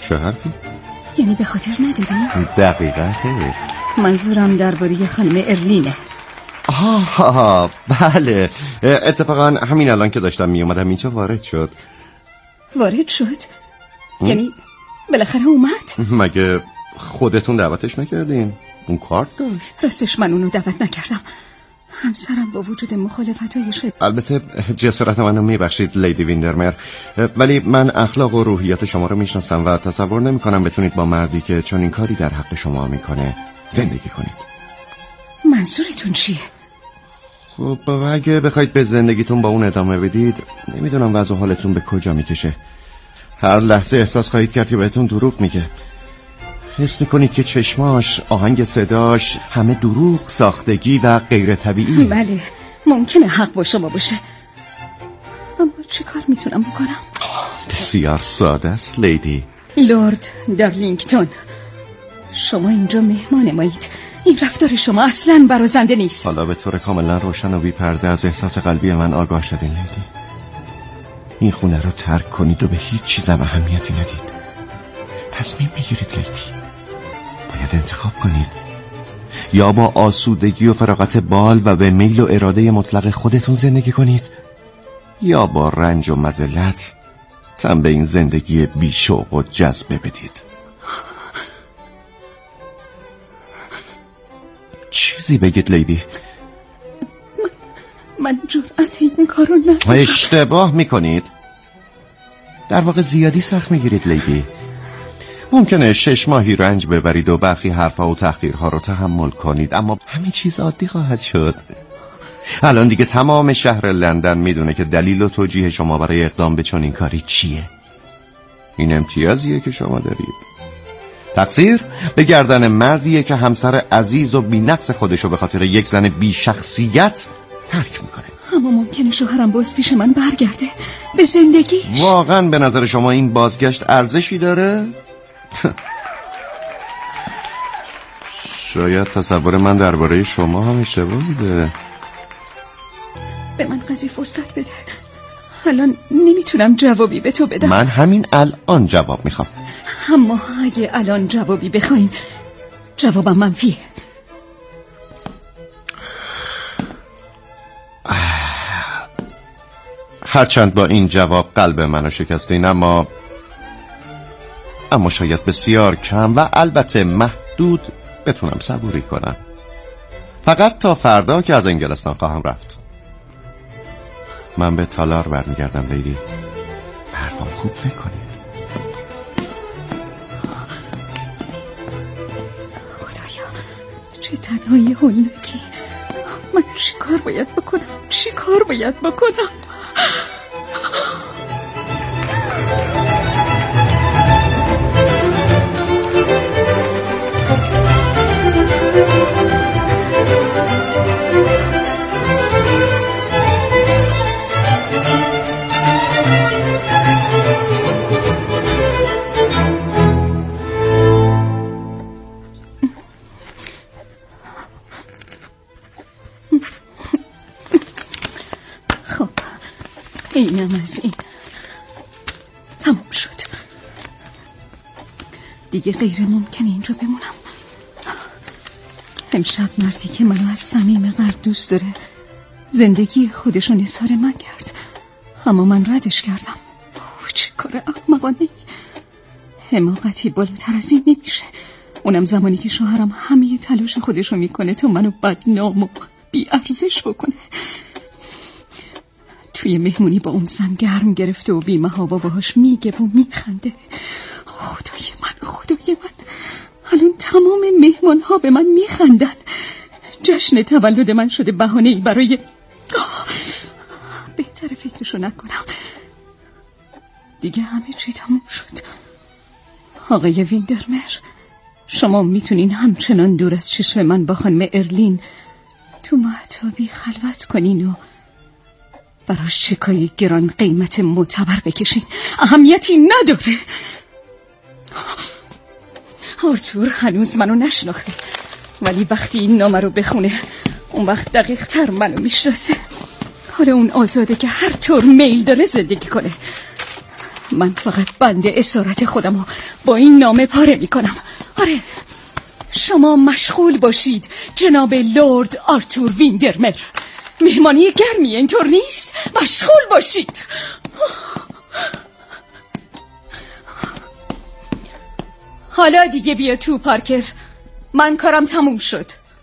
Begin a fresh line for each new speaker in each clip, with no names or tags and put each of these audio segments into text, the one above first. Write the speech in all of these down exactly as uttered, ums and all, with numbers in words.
چه حرفی؟
یعنی به خاطر نداری؟
دقیقا خیر.
منظورم درباره خانم ارلینه.
آها بله، اتفاقا همین الان که داشتم می اومدم اینجا وارد شد.
وارد شد؟ یعنی بالاخره اومد؟
مگه خودتون دعوتش نکردین؟ اون کارت داشت.
راستش من اونو دعوت نکردم. همسرم با وجود مخالفت‌هایش.
البته جسارت منو میبخشید لیدی ویندرمر، ولی من اخلاق و روحیات شما رو میشناسم و تصور نمی‌کنم بتونید با مردی که چون این کاری در حق شما میکنه زندگی کنید.
منظورتون چیه؟
خب اگه بخواید به زندگیتون با اون ادامه بدید، نمیدونم وضع حالتون به کجا میکشه. هر لحظه احساس خواهید کرد که بهتون دروغ میگه. حس میکنید که چشماش، آهنگ صداش همه دروغ، ساختگی و غیر طبیعی.
بله ممکنه حق با شما باشه، اما چه کار میتونم بکنم؟
بسیار ساده است لیدی.
لورد دارلینگتون، شما اینجا مهمان مایید. این رفتار شما اصلاً برازنده نیست.
حالا به طور کاملا روشن و بی پرده از احساس قلبی من آگاه شدین لیدی. این خونه رو ترک کنید و به هیچ چیزم اهمیتی ندید. تصمیم بگیرید لیدی، باید انتخاب کنید. یا با آسودگی و فراغت بال و به میل و اراده مطلق خودتون زندگی کنید، یا با رنج و مذلت تن به این زندگی بی شوق و جذبه بدید. چیزی بگید لیدی.
من, من جرأت این کارو ندارم.
اشتباه میکنید. در واقع زیادی سخت میگیرید لیدی. ممکنه شش ماهی رنج ببرید و برخی حرفها و تحقیرها رو تحمل کنید، اما همین چیز عادی خواهد شد. الان دیگه تمام شهر لندن میدونه که دلیل و توجیه شما برای اقدام به چنین کاری چیه. این امتیازیه که شما دارید. تقصیر به گردن مردیه که همسر عزیز و بی‌نقص خودشو به خاطر یک زن بی شخصیت ترک میکنه.
اما ممکنه شوهرم باز پیش من برگرده به زندگیش.
واقعا به نظر شما این بازگشت ارزشی داره؟ شاید تصور من درباره شما هم اشتباه بوده.
به من قدری فرصت بده. الان نمیتونم جوابی به تو بدم.
من همین الان جواب میخوام.
اما اگه الان جوابی بخواین جوابم منفیه.
هرچند با این جواب قلب منو شکستین، اما اما شاید بسیار کم و البته محدود بتونم صبوری کنم. فقط تا فردا که از انگلستان خواهم رفت. من به تالار برمیگردم لیدی. حرفم خوب فکر کنید.
خدایا چه تنهایی هولناکی. من چی کار باید بکنم؟ چی کار باید بکنم؟ خب اینم از این. تمام شد. دیگه غیر ممکنه اینجا بمونم. امشب مردی که منو از صمیم قلب دوست داره زندگی خودشون اظهار من کرد، اما من ردش کردم. اوه چه کار احمقانه‌ای. حماقتی بالاتر از این نمیشه، اونم زمانی که شوهرم همه تلاش خودشو میکنه تا منو بدنام و بی ارزش بکنه. توی مهمونی با اون زن گرم گرفته و بی محابا باهاش میگه و میخنده. خدای من خدای من، الان تمام مهمان ها به من میخندن. جشن تولد من شده بهانه‌ای برای بهتر فکرشو نکنم. دیگه همه چی تموم شد. آقای ویندرمر، شما میتونین همچنان دور از چشم من با خانم ارلین تو مهتابی خلوت کنین و براش چکای گران قیمت معتبر بکشین. اهمیتی نداره. آرتور هنوز منو نشناخته، ولی وقتی این نامه رو بخونه اون وقت دقیق تر منو میشناسه. حالا اون آزاده که هر طور میل داره زندگی کنه. من فقط بنده اسارت خودم و با این نامه پاره میکنم. آره، شما مشغول باشید جناب لورد آرتور ویندرمر. مهمانی گرمی، اینطور نیست؟ مشغول باشید. حالا دیگه بیا تو پارکر، من کارم تموم شد.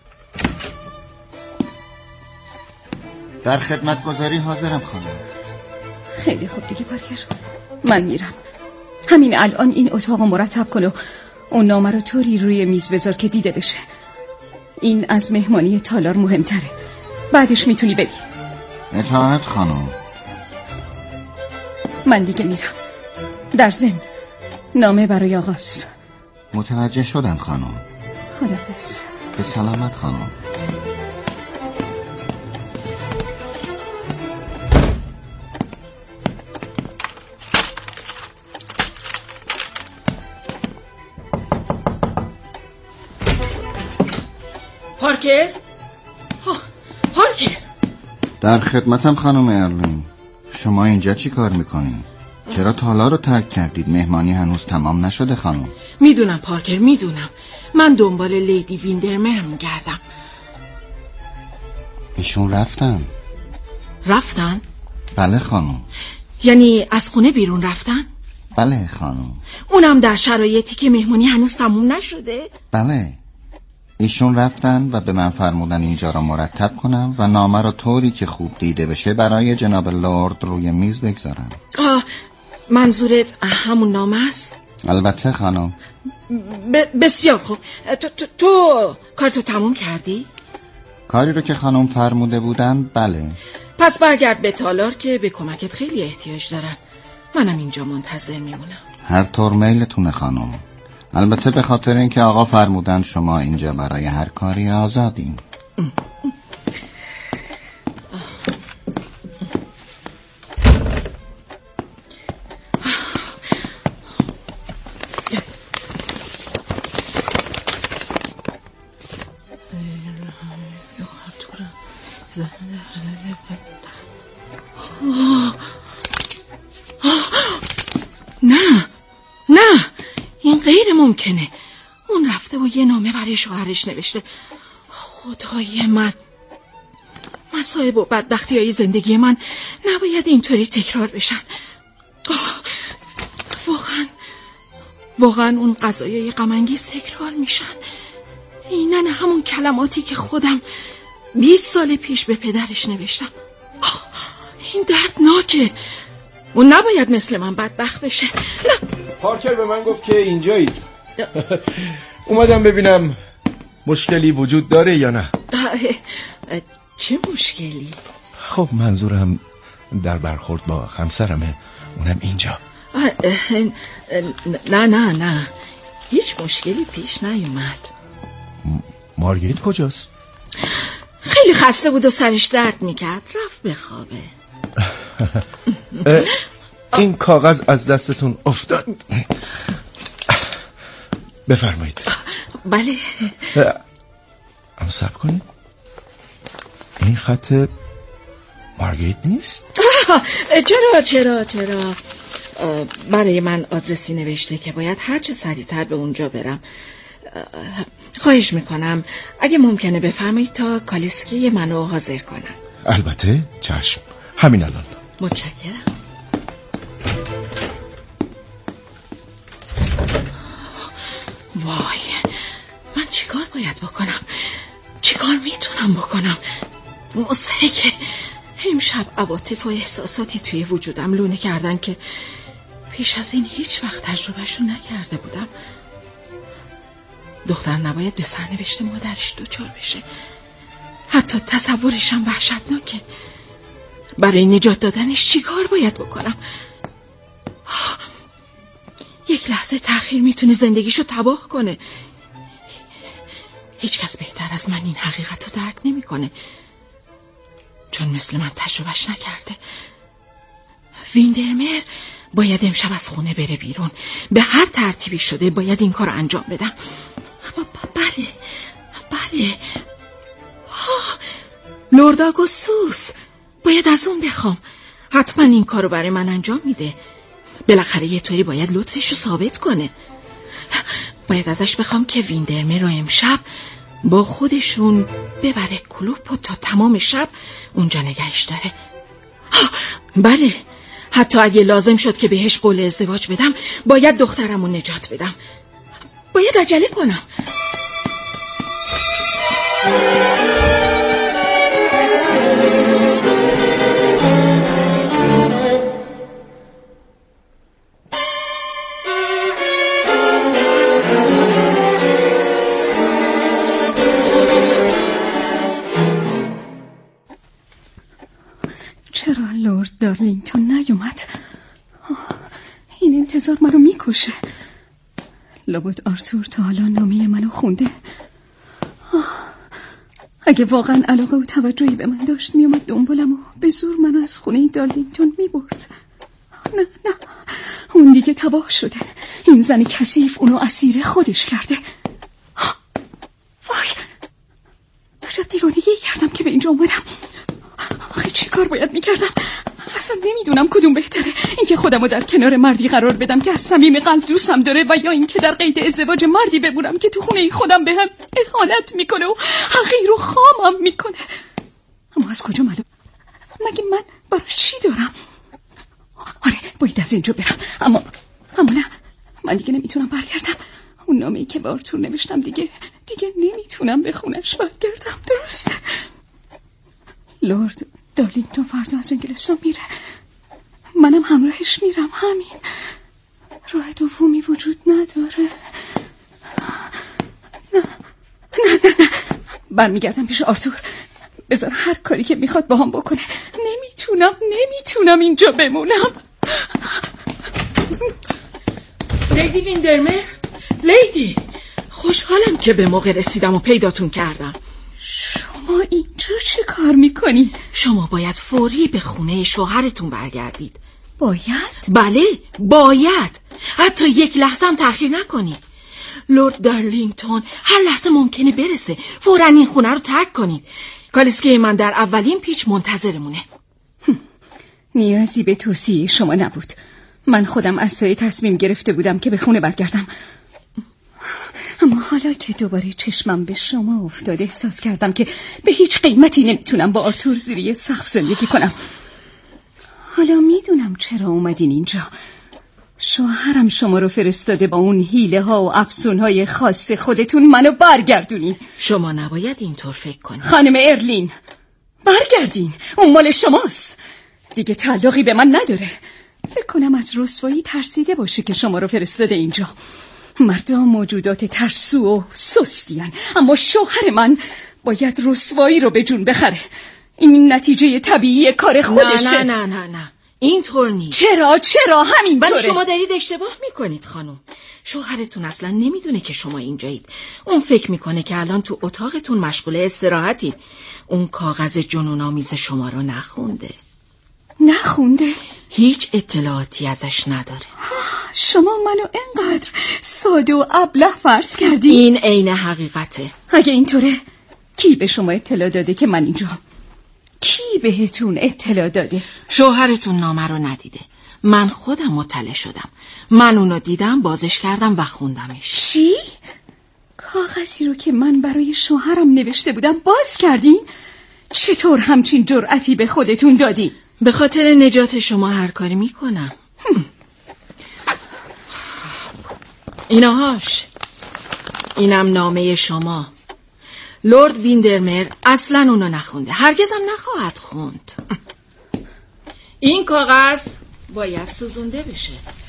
در خدمت گذاری حاضرم خانم.
خیلی خوب دیگه پارکر، من میرم. همین الان این اتاق مرتب کن و اون نامه رو طوری روی میز بذار که دیده بشه. این از مهمانی تالار مهمتره. بعدش میتونی بری.
اطاعت خانم.
من دیگه میرم. در ضمن نامه برای آقاست.
متوجه شدم خانم.
خداحافظ.
به سلامت خانم.
پارکر؟ ها، پارکر.
در خدمتم خانم ارلین. شما اینجا چی کار میکنین؟ چرا تالار رو ترک کردید؟ مهمانی هنوز تمام نشده خانم.
میدونم پارکر، میدونم. من دنبال لیدی ویندرمر میگردم.
ایشون رفتن.
رفتن؟
بله خانم.
یعنی از خونه بیرون رفتن؟
بله خانم.
اونم در شرایطی که مهمانی هنوز تموم نشده؟
بله. ایشون رفتن و به من فرمودن اینجا را مرتب کنم و نامه را طوری که خوب دیده بشه برای جناب لورد روی میز بگذارم.
آه، منظورت همون نامه است؟
البته خانم.
ب- بسیار خوب. تو, تو, تو کارتو تموم کردی؟
کاری رو که خانم فرموده بودن بله.
پس برگرد به تالار که به کمکت خیلی احتیاج دارن. منم اینجا منتظر میمونم.
هر طور میلتونه خانم. البته به خاطر اینکه آقا فرمودن شما اینجا برای هر کاری آزادین.
نه نه، این غیر ممکنه. اون رفته و یه نامه برای شوهرش نوشته. خدای من، مصائب و بدبختی های زندگی من نباید اینطوری تکرار بشن. واقعا واقعا اون قضایای غم انگیز تکرار میشن. اینن همون کلماتی که خودم بیست سال پیش به پدرش نوشتم. این دردناکه. اون نباید مثل من بدبخت بشه. نه.
پارکر به من گفت که اینجایی. اومدم ببینم مشکلی وجود داره یا نه.
چه مشکلی؟
خب منظورم در برخورد با همسرمه، اونم اینجا.
نه نه نه، هیچ مشکلی پیش نیومد.
مارگریت کجاست؟
خیلی خسته بود و سرش درد میکرد، رفت بخوابه.
این کاغذ از دستتون افتاد. بفرمایید.
بله.
اما صبر کنید، این خط مارگریت نیست؟
چرا چرا چرا برای من آدرسی نوشته که باید هر چه سریعتر به اونجا برم. خواهش میکنم اگه ممکنه بفرمایید تا کالسکه منو حاضر کنم.
البته، چشم، همین الان.
متشکرم. وای، من چیکار باید بکنم؟ چیکار میتونم بکنم؟ مضحکه. امشب عواطف و احساساتی توی وجودم لونه کردن که پیش از این هیچ وقت تجربهشو نکرده بودم. دختر نباید به سرنوشت مادرش دوچار بشه. حتی تصورشم وحشتناکه. برای نجات دادنش چیکار باید بکنم؟ یک لحظه تأخیر میتونه زندگیشو تباه کنه. هیچ کس بهتر از من این حقیقت رو درک نمیکنه، چون مثل من تجربهش نکرده. ویندرمر باید امشب از خونه بره بیرون. به هر ترتیبی شده باید این کار رو انجام بدم. بله بله، لورد آگوستوس، باید از اون بخوام. حتما این کار رو برای من انجام میده. بالاخره یه طوری باید لطفش رو ثابت کنه. باید ازش بخوام که ویندرمر رو امشب با خودشون ببره کلوپ و تا تمام شب اونجا نگهش داره. بله، حتی اگه لازم شد که بهش قول ازدواج بدم باید دخترمو نجات بدم. باید عجله کنم.
چرا لورد دارلینگتون نیومد؟ این انتظار منو میکشه. لابد آرتور تا حالا نامه منو خونده. اگه واقعا علاقه و توجهی به من داشت میومد دنبالم و به زور منو از خونه دارلینگتون میبرد. نه نه، اون دیگه تباه شده. این زن کثیف اونو اسیر خودش کرده. وای، عجب دیوانگی کردم که به اینجا اومدم. آخه چی کار باید میکردم؟ اصلا نمیدونم کدوم بهتره، اینکه خودمو در کنار مردی قرار بدم که از صمیم قلب دوستم داره و یا اینکه در قید ازدواج مردی بمونم که تو خونه خودم به هم اهانت میکنه و حقیر و خامم میکنه. اما از کجا معلوم؟ مگه من براش چی دارم؟ آره، باید از اینجا برم. اما اما نه، من دیگه نمیتونم برگردم. اون نامه‌ای که به آرتور نوشتم دیگه دیگه نمیتونم به خونش برگردم. درسته؟ لورد دارلینگتون فردا از انگلستان میره، منم همراهش میرم. همین، راه دومی وجود نداره. نه نه نه نه، برمیگردم پیش آرتور. بذار هر کاری که میخواد با هم بکنه. نمیتونم نمیتونم اینجا بمونم.
لیدی ویندرمر، لیدی، خوشحالم که به موقع رسیدم و پیداتون کردم.
شما اینجا چه کار میکنی؟
شما باید فوری به خونه شوهرتون برگردید.
باید؟
بله، باید. حتی یک لحظه هم تأخیر نکنید. لورد دارلینگتون هر لحظه ممکنه برسه. فوراً این خونه رو ترک کنید. کالسکه من در اولین پیچ منتظرمونه.
نیازی به توصیه شما نبود. من خودم از سایه تصمیم گرفته بودم که به خونه برگردم. اما حالا که دوباره چشمم به شما افتاد احساس کردم که به هیچ قیمتی نمیتونم با آرتور زیر یه سقف زندگی کنم. حالا میدونم چرا اومدین اینجا. شوهرم شما رو فرستاده با اون حیله ها و افسون های خاص خودتون منو برگردونین.
شما نباید اینطور فکر کنید.
خانم ارلین، برگردین. اون مال شماست، دیگه تعلقی به من نداره. فکر کنم از رسوایی ترسیده باشه که شما رو فرستاده اینجا. مردا موجودات ترسو و سستیان، اما شوهر من باید رسوایی رو به جون بخره. این نتیجه طبیعی کار خودشه.
نه نه نه نه، اینطور نیست.
چرا چرا همینطوره؟
ولی شما دارید اشتباه میکنید خانم. شوهرتون اصلا نمیدونه که شما اینجایید. اون فکر میکنه که الان تو اتاقتون مشغول استراحتی. اون کاغذ جنون‌آمیز شما رو نخونده.
نخونده؟
هیچ اطلاعاتی ازش نداره.
شما منو انقدر ساده و ابله فرض کردی؟
این عین حقیقته.
اگه اینطوره کی به شما اطلاع داده که من اینجا؟ کی بهتون اطلاع داده؟
شوهرتون نامه رو ندیده. من خودم مطلع شدم. من اونو دیدم، بازش کردم و خوندمش.
چی؟ کاغذی رو که من برای شوهرم نوشته بودم باز کردین؟ چطور همچین جرأتی به خودتون دادین؟
به خاطر نجات شما هر کاری میکنم. ایناهاش. اینم نامه شما. لورد ویندرمر اصلا اونو نخونده، هرگزم نخواهد خوند. این کاغذ باید سوزونده بشه.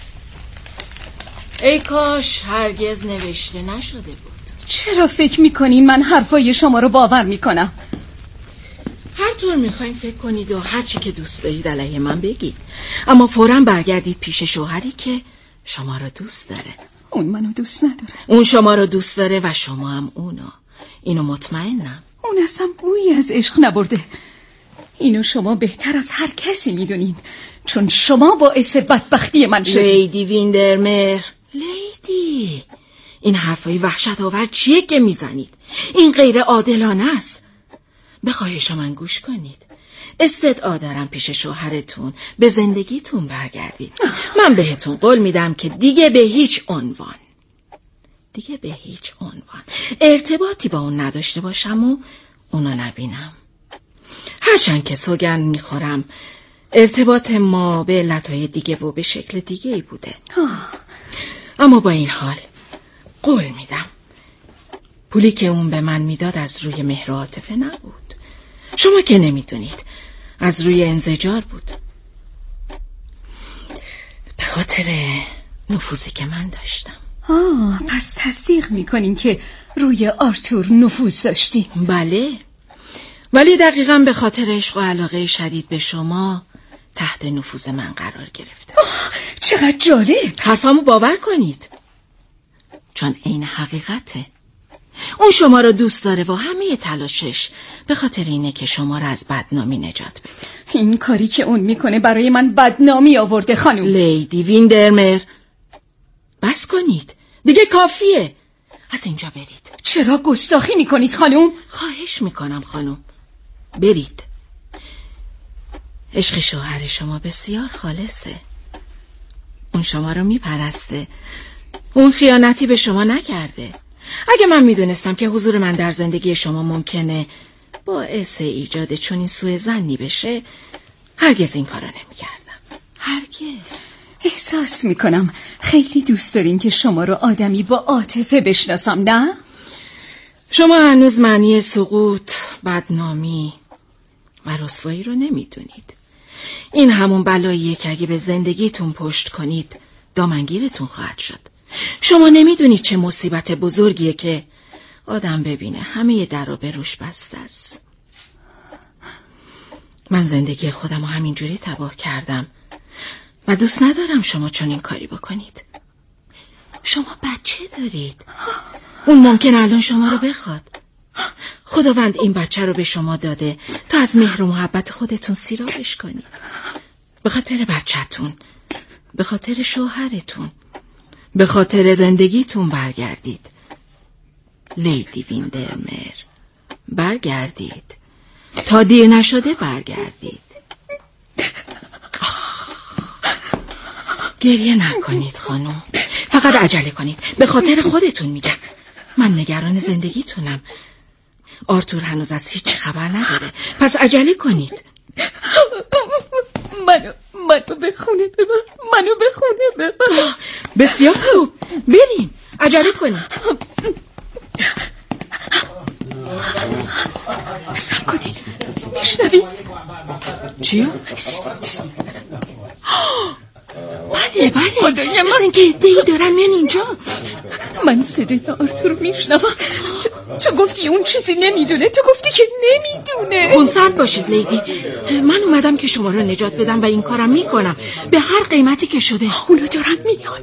ای کاش هرگز نوشته نشده بود.
چرا فکر میکنین من حرفای شما رو باور میکنم؟
هر طور میخواین فکر کنید و هر چی که دوست دارید علیه من بگید، اما فوراً برگردید پیش شوهری که شما رو دوست داره.
اون منو دوست نداره.
اون شما رو دوست داره و شما هم اونو. اینو مطمئنم.
اون اصلا بویی از عشق نبرده. اینو شما بهتر از هر کسی میدونین، چون شما باعث بدبختی من شدید.
لیدی ویندرمر، لیدی، این حرفای وحشت آور چیه که میزنید؟ این غیر عادلانه است. به خواهش من گوش کنید. استدعا دارم پیش شوهرتون به زندگیتون برگردید. من بهتون قول میدم که دیگه به هیچ عنوان دیگه به هیچ عنوان ارتباطی با اون نداشته باشم و اونو نبینم. هرچند که سوگند میخورم ارتباط ما به علتهای دیگه و به شکل دیگه ای بوده. اما با این حال قول میدم پولی که اون به من میداد از روی مهر و عاطفه نبود. شما که نمیدونید، از روی انزجار بود، به خاطر نفوذی که من داشتم.
آه، پس تصدیق میکنین که روی آرتور نفوذ داشتی؟
بله، ولی دقیقاً به خاطر عشق و علاقه شدید به شما تحت نفوذ من قرار گرفته.
چقدر جالب.
حرفمو باور کنید، چون عین حقیقته. اون شما رو دوست داره و همه تلاشش به خاطر اینه که شما رو از بدنامی نجات بده.
این کاری که اون میکنه برای من بدنامی آورده خانم.
لیدی ویندرمر، بس کنید دیگه، کافیه. از اینجا برید.
چرا گستاخی میکنید خانم؟
خواهش میکنم خانم، برید. عشق شوهر شما بسیار خالصه. اون شما رو میپرسته. اون خیانتی به شما نکرده. اگه من میدونستم که حضور من در زندگی شما ممکنه باعث ایجاد چنین سوء ظنی بشه، هرگز این کارو نمیکردم. هرگز.
احساس میکنم خیلی دوست دارین که شما رو آدمی با عاطفه بشناسم، نه؟
شما هنوز معنی سقوط، بدنامی و رسوایی رو نمیدونید. این همون بلاییه که اگه به زندگیتون پشت کنید دامنگیرتون خواهد شد. شما نمیدونید چه مصیبت بزرگیه که آدم ببینه همه در رو به روش بسته است. من زندگی خودم رو همینجوری تباه کردم و دوست ندارم شما چنین کاری بکنید. شما بچه دارید، اون ممکن الان شما رو بخواد. خداوند این بچه رو به شما داده تا از مهر و محبت خودتون سیرابش کنید. به خاطر بچه‌تون، به خاطر شوهرتون، به خاطر زندگیتون برگردید. لیدی ویندرمر، برگردید. تا دیر نشده برگردید. گریه نکنید خانم، فقط عجله کنید. به خاطر خودتون میگم، من نگران زندگیتونم. آرتور هنوز از هیچ خبر نداره، پس عجله کنید.
منو منو به خونه ببر، منو به خونه ببر.
بسیار خوب، بریم، عجله کنید.
بسر کنید، میشنوی؟
چیو؟ بله بله، خدای من، مثل که عده‌ای دارن میان اینجا.
من صدای آرتور میشنوم. تو گفتی اون چیزی نمیدونه، تو گفتی که نمیدونه.
خونسرد باشید لیدی، من اومدم که شما رو نجات بدم و این کارم میکنم به هر قیمتی که شده.
اونو دارن میان.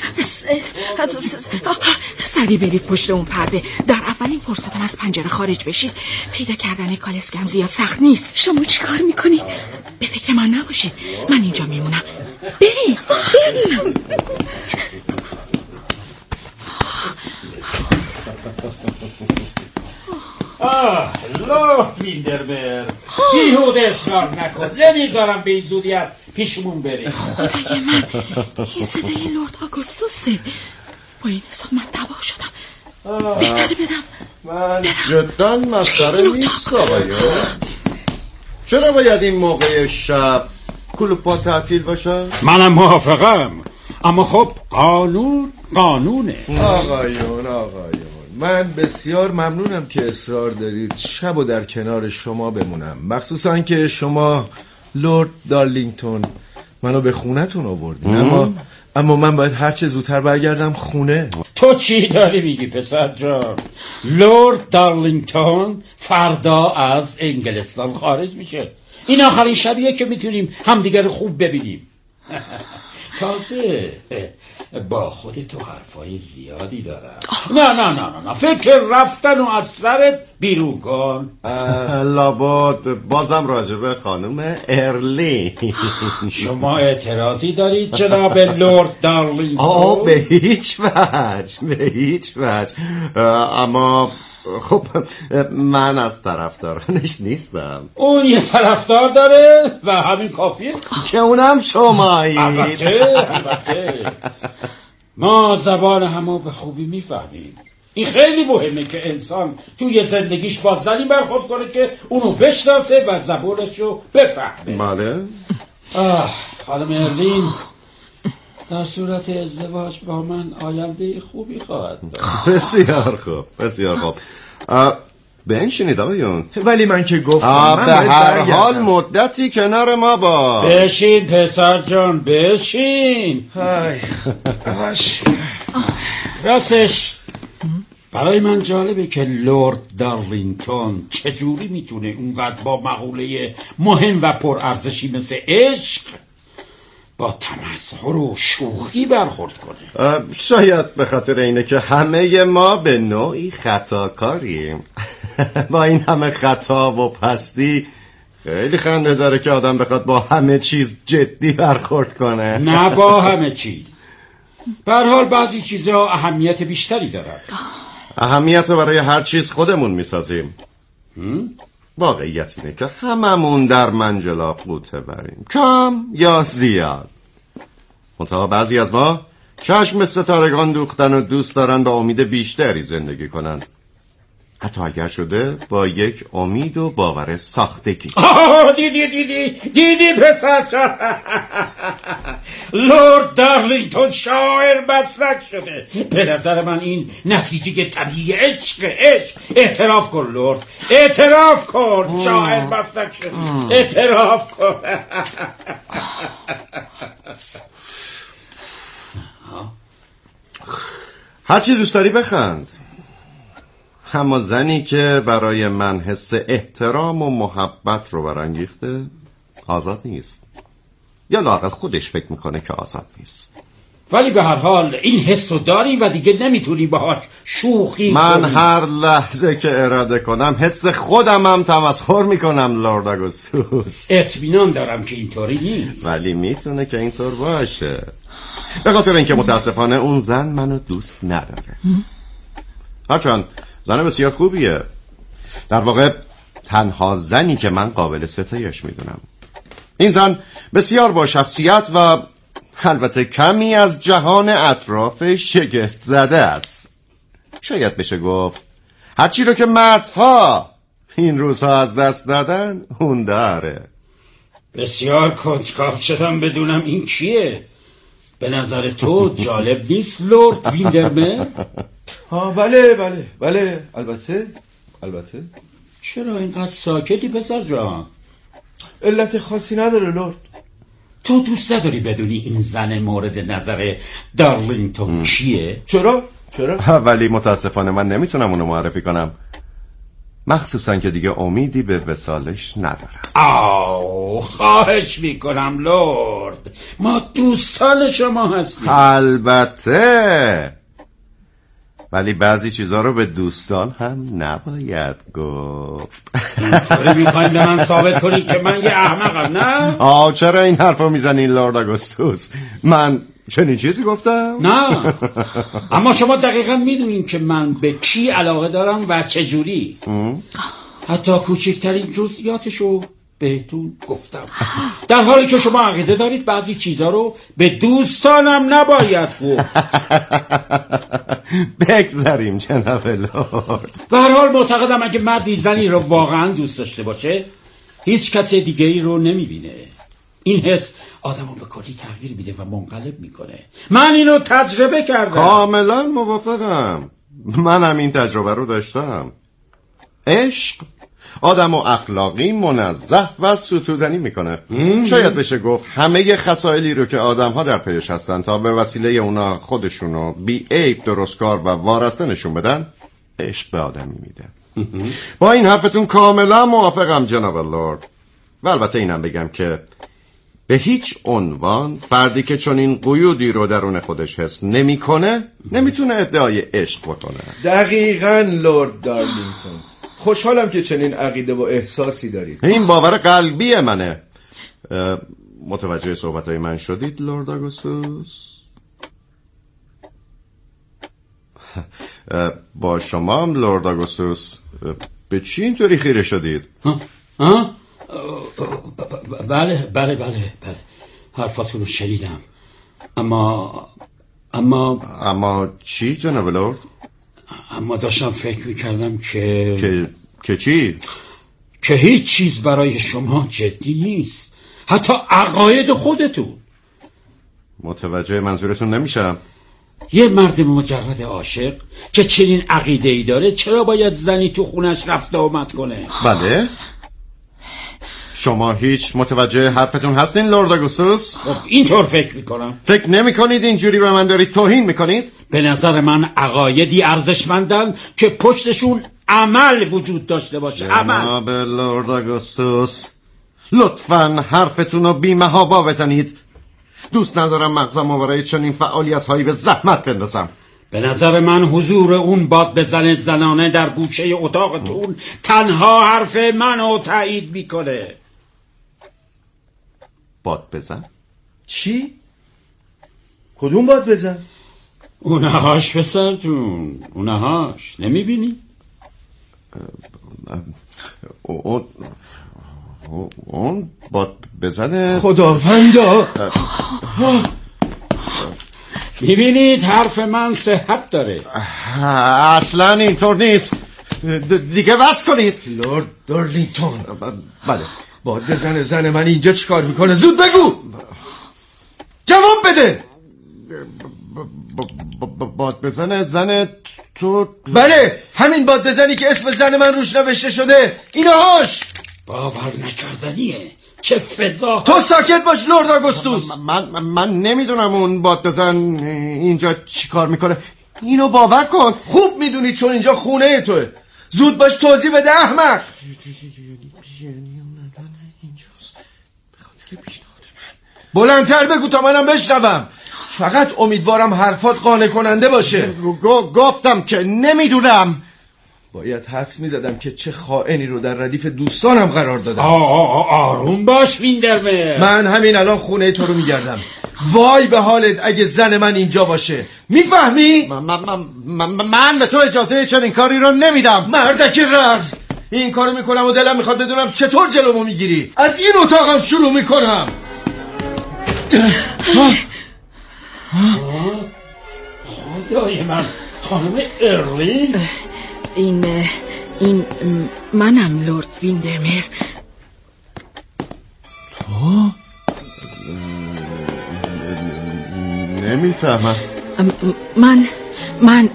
سریع برید پشت اون پرده. در اولین فرصتم از پنجره خارج بشید. پیدا کردن کالسکم زیاد سخت نیست.
شما چی کار میکنید؟
به فکر من نباشید، من اینجا میمونم. بریم بریم.
آه لورد ویندرمر، بیهوده اصرار نکن، نمیذارم به این زودی از پیشمون بریم.
خدای من، این صدای لورد آگوستوسه. با این حساب من تباه شدم. بهتره برم.
من جدا مسخره نیست آقایون. چرا باید این موقع شب کلوپا تعطیل باشه؟
منم موافقم، اما خب قانون قانونه.
آقایون آقایون من بسیار ممنونم که اصرار دارید شب و در کنار شما بمونم، مخصوصا که شما لورد دارلینگتون منو به خونتون آوردین. اما اما من باید هرچه زودتر برگردم خونه.
تو چی داری میگی پسر جان؟ لورد دارلینگتون فردا از انگلستان خارج میشه. این آخرین شبیه که میتونیم همدیگر خوب ببینیم. تازه با خودت تو حرفای زیادی دارم. نه نه نه نه فکر رفتن و از سرت بیرون کن.
لابد بازم راجبه خانم ارلی.
شما اعتراضی دارید جناب لورد دارلینگتون؟
آه به هیچ وجه، به هیچ وجه. اما خب من از طرفدارانش نیستم.
اون یه طرفدار داره و همین کافیه
که اونم شمایی.
البته البته. ما زبان همو به خوبی میفهمیم. این خیلی مهمه که انسان توی زندگیش با زنی برخورد کنه که اونو بشناسه و زبانشو بفهمه.
بله.
آه خانم ارلین، در صورت ازدواج با من آینده خوبی خواهد داشت.
بسیار خوب، بسیار خوب. بنشینید آقایون.
ولی من که گفتم من
به هر
برگردم.
حال مدتی کنار ما با.
بشین پسر جان بشین.
های باش.
راستش برای من جالبه که لورد دارلینگتون چجوری میتونه اونقدر با مقوله مهم و پرارزشی مثل عشق با تمسخر و شوخی برخورد کنه.
شاید به خاطر اینه که همه ما به نوعی خطاکاریم. با این همه خطا و پستی خیلی خنده داره که آدم بخواد با همه چیز جدی برخورد کنه.
نه با همه چیز. به هر حال بعضی چیزها اهمیت بیشتری دارن.
اهمیت برای هر چیز خودمون میسازیم. واقعیت اینه که هممون در منجلاب قوطه بریم، کم یا زیاد. منتها بعضی از ما چشم ستارگان دوختن و دوست دارن با امید بیشتری زندگی کنن، حتی اگر شده با یک امید و باور ساختگی.
آه دیدی دیدی دیدی پسر لورد دارلینگتون شاعر مسلک شده. به نظر من این نتیجه طبیعی عشق. عشق اعتراف کن لورد، اعتراف کن شاعر مسلک شده، اعتراف کن.
هرچی دوست داری بخند، اما زنی که برای من حس احترام و محبت رو برانگیخته آزاد نیست، یا لااقل خودش فکر میکنه که آزاد نیست.
ولی به هر حال این حسو داری و دیگه نمیتونی باهاش شوخی
من
کنی.
هر لحظه که اراده کنم حس خودم هم تمسخر میکنم لورد آگوستوس.
اطمینان دارم که اینطوری نیست.
ولی میتونه که اینطور باشه، به خاطر اینکه متاسفانه اون زن منو دوست نداره. هرچند زن بسیار خوبیه، در واقع تنها زنی که من قابل ستایش میدونم. این زن بسیار با شخصیت و البته کمی از جهان اطراف شگفت زده است. شاید بشه گفت هرچی رو که مردها این روزها از دست دادن اون داره.
بسیار کنجکاو شدم بدونم این کیه. به نظر تو جالب نیست لورد ویندرمر؟
ها بله بله بله البته البته.
چرا اینقدر ساکتی پسر جان؟
علت خاصی نداره لورد.
تو دوست نداری بدونی این زن مورد نظر دارلینگتون کیه؟
چرا؟ چرا؟
ولی متاسفانه من نمیتونم اونو معرفی کنم، مخصوصا که دیگه امیدی به وصالش ندارم.
آو خواهش میکنم لورد، ما دوستان شما هستیم.
البته، ولی بعضی چیزا رو به دوستان هم نباید گفت.
اینطوری میخوایم به من ثابت کنی که من یه احمقم نه؟
آه چرا این حرفو میزنی لورد آگوستوس؟ من چنین چیزی گفتم؟
نه، اما شما دقیقا میدونین که من به کی علاقه دارم و چجوری. حتی کوچکترین جزئیاتشو بهتون گفتم، در حالی که شما عقیده دارید بعضی چیزا رو به دوستانم نباید گفت.
بگذاریم جناب لورد.
به هر حال معتقدم اگه مردی زنی رو واقعا دوست داشته باشه هیچ کسی دیگه ای رو نمیبینه. این حس آدمو به کلی تغییر میده و منقلب میکنه. من اینو تجربه کردم.
کاملا موافقم، منم این تجربه رو داشتم. عشق آدمو اخلاقی، منزه و ستودنی میکنه. شاید بشه گفت همه خصایلی رو که آدم‌ها در پیش هستن تا به وسیله اونا خودشونو بی عیب، درستکار و وارسته نشون بدن، عشق به آدمی میده. با این حرفتون کاملا موافقم جناب لورد. و البته اینم بگم که به هیچ عنوان فردی که چون این قیودی رو درون خودش حس نمیکنه نمیتونه ادعای عشق بکنه.
دقیقاً لورد دارلینگتون، خوشحالم که چنین عقیده و احساسی دارید.
این باور قلبی منه. متوجه صحبتهای من شدید لورد آگوستوس؟ با شما هم لورد آگوستوس به چی اینطوری خیره شدید؟
ها؟ ها؟ بله بله بله بله حرفاتون رو شنیدم، اما اما
اما چی جناب لورد؟
اما داشتم فکر میکردم که
که که چی؟
که هیچ چیز برای شما جدی نیست، حتی عقاید خودتون.
متوجه منظورتون نمیشم.
یه مرد مجرد عاشق که چنین عقیده‌ای داره چرا باید زنی تو خونش رفت آمد کنه؟
بله. شما هیچ متوجه حرفتون هستین لورد آگوستوس؟
خب اینطور فکر میکنم.
فکر نمی کنید اینجوری به من دارید توهین میکنید؟
به نظر من عقایدی ارزشمندن که پشتشون عمل وجود داشته باشه. عمل.
جناب لورد آگوستوس لطفاً حرفتون رو بی محابا بزنید. دوست ندارم مغزم رو برای چنین فعالیت هایی به زحمت بندازم.
به نظر من حضور اون باد بزن زنانه در گوشه اتاقتون تنها حرف منو تایید میکنه.
باد بزن؟
چی؟ کدوم باد بزن؟
اونهاش پسر جون، اونهاش نمیبینی؟
اون اون باد بزنه.
خداوندا
میبینید حرف من صحت داره.
اصلا اینطور نیست. دیگه بس کنید
لورد دارلینگتون.
بله.
باد بزنه زن من اینجا چیکار میکنه؟ زود بگو، جواب بده.
باد بزنه زن تو؟
بله همین باد بزنی که اسم زن من روش نوشته شده. اینهاش
باور نکردنیه. چه فضا.
تو ساکت باش لورد آگوستوس.
من من, من نمیدونم اون باد بزن اینجا چی کار میکنه. اینو باور کن.
خوب میدونی چون اینجا خونه توه. زود باش توضیح بده احمق. بلندتر بگو تا منم بشنوم. فقط امیدوارم حرفات قانع کننده باشه.
گفتم که نمیدونم.
باید حدس میزدم که چه خائنی رو در ردیف دوستانم قرار دادم.
آروم باش ویندرمر.
من همین الان خونه تو رو میگردم. وای به حالت اگه زن من اینجا باشه. میفهمی؟
من, من, من, من به تو اجازه چنین کاری رو نمیدم.
مردک رز. این کارو میکنم و دلم میخواد بدونم چطور جلومو میگیری. از این اتاقم شروع میکنم.
خدای من، خانم ارلین.
این این منم لورد ویندرمر.
تو؟
نمیفهمم.
من من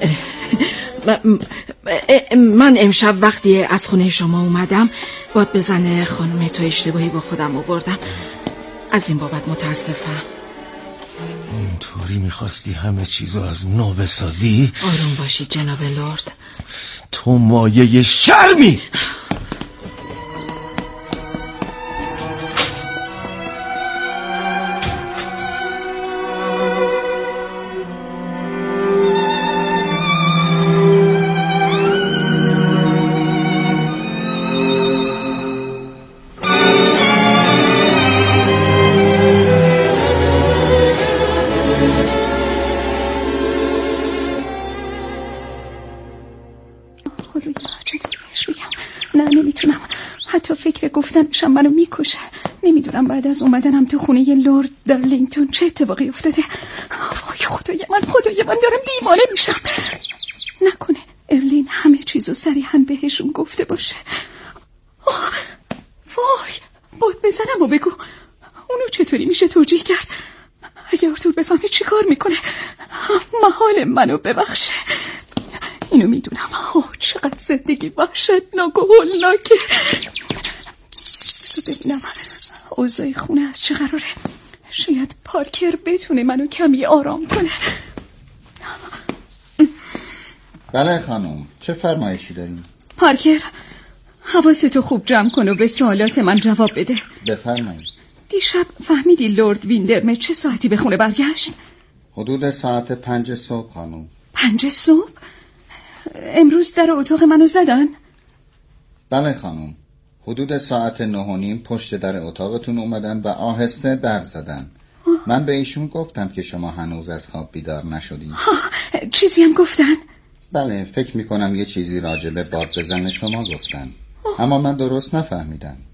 من امشب وقتی از خونه شما اومدم باد بزنه خانم تو اشتباهی با خودم آوردم. از این بابت متاسفم.
اونطوری میخواستی همه چیزو از نو بسازی؟
آروم باشید جناب لورد.
تو مایه شرمی.
گفتنشم منو میکشه. نمیدونم بعد از اومدنم تو خونه ی لورد دارلینگتون چه اتفاقی افتاده. وای خدای من، خدای من، دارم دیوانه میشم. نکنه ارلین همه چیزو صریحاً بهشون گفته باشه. آه، وای باد بزنم و بگو. اونو چطوری میشه توجیه کرد؟ اگه ارتور بفهمه چی کار میکنه؟ محال منو ببخشه. اینو میدونم. آه چقدر زندگی وحشتناک و هولناکه. بسو ببینم اوضاع خونه از چه قراره. شاید پارکر بتونه منو کمی آرام کنه.
بله خانم، چه فرمایشی دارین؟
پارکر حواستو خوب جمع کن و به سوالات من جواب بده.
بفرمایید.
دیشب فهمیدی لورد ویندرمر چه ساعتی به خونه برگشت؟
حدود ساعت پنج صبح خانم.
پنج صبح؟ امروز در اتاق منو زدن؟
بله خانم، حدود ساعت نه و نیم پشت در اتاقتون اومدن و آهسته در زدن. من به ایشون گفتم که شما هنوز از خواب بیدار نشدین.
چیزی هم گفتن؟
بله، فکر میکنم یه چیزی راجع به باد بزن شما گفتن. اما من درست نفهمیدم.